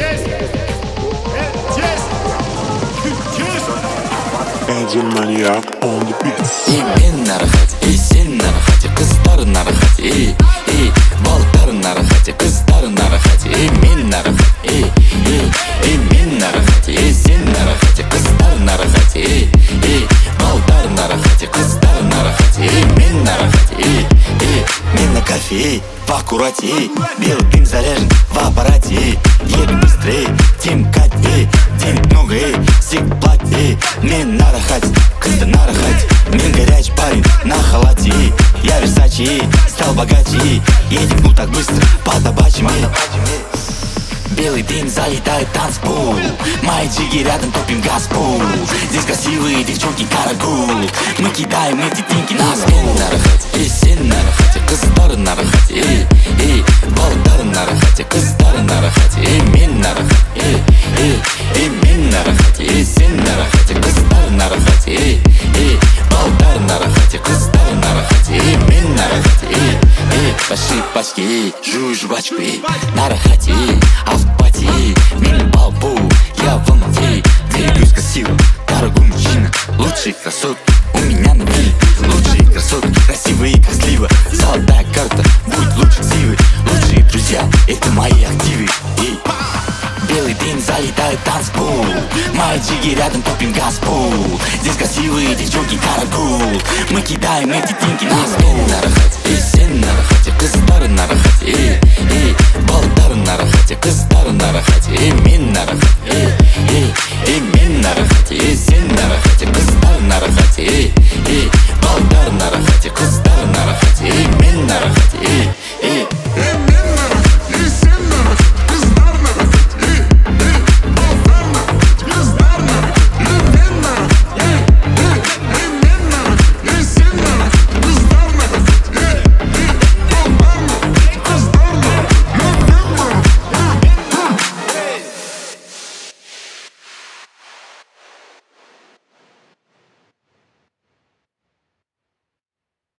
Angel Maniac on the beats. Men narxati, sen narxati, qizlar narxati, baltar narxati, qizlar narxati, men narxati, men narxati, sen narxati, qizlar narxati, baltar narxati, qizlar нарахати, men нарахати, мен на кофе, в аккурате, белый дым заряжен в аппарате. Едем быстрее, тем катнее, денег много, всех плати. Мен нарахати, кызды нарахати, мен горячий парень на халате. Я Версачи, стал богаче, едем ну так быстро по табачьим. Белый дым залетает в танцпол, мои джиги рядом, топим газпол. Здесь красивые девчонки карагул, мы кидаем эти деньги на стол. Мен нарахати, сен нарахати, кыздар нарахати, балдар нарахати, кыздар нарахати, мен нарахати, мен нарахати, сен нарахати, кыздар нарахати, балдар нарахати, кыздар нарахати, мен нарахати. Большие пачки, жую жвачку, нарахати, а в пати мен балбу, я в Алмате. Двигаюсь красиво, дорогой мужчина, лучшие красотки у меня на вилле. Лучшие красотки, красивые как слива, золотая карта, будет лучше ксивы. Лучшие друзья, это мои активы. Белый дым залетает в танцпол, мои джиги рядом, топим газпол. Здесь красивые девчонки карагул, мы кидаем эти деньги на стол. Нарахати, сен нарахати, кыздар нарахати,